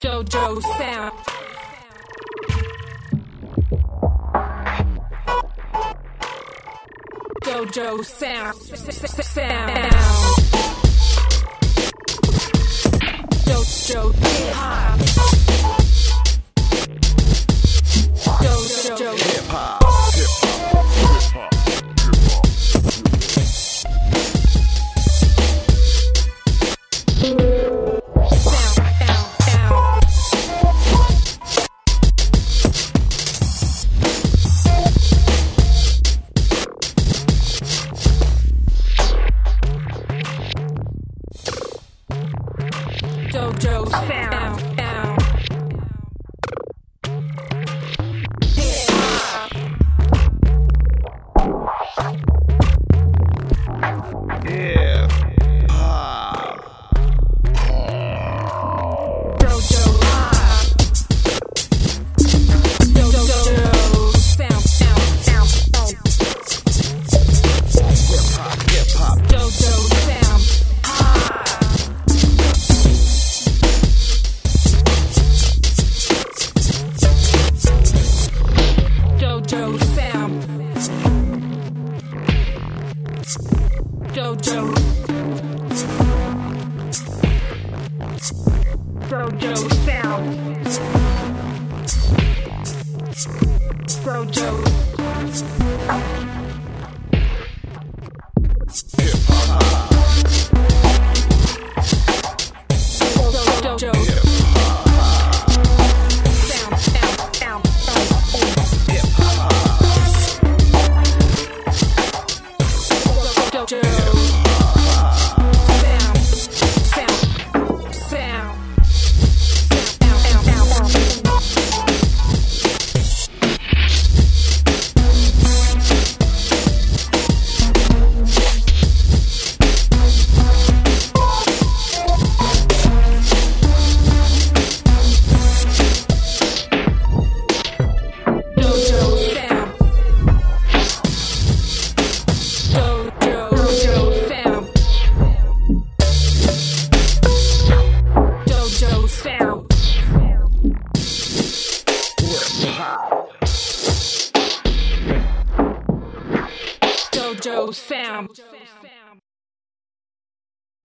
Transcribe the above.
Dojo Sound. Dojo Sound. Dojo Hip Hop. Dojo Hip Hop. Dojo Sound. Hip Hop. Yeah. Pop. Dojo Hop. Dojo Sound. Hip hop. Hip hop. Dojo Sound. Dojo Sound. Dojo. Dojo Sound. Dojo. Hip hop. Dojo. Hip Sound. hip hop. Dojo. Sound. Dojo Sound.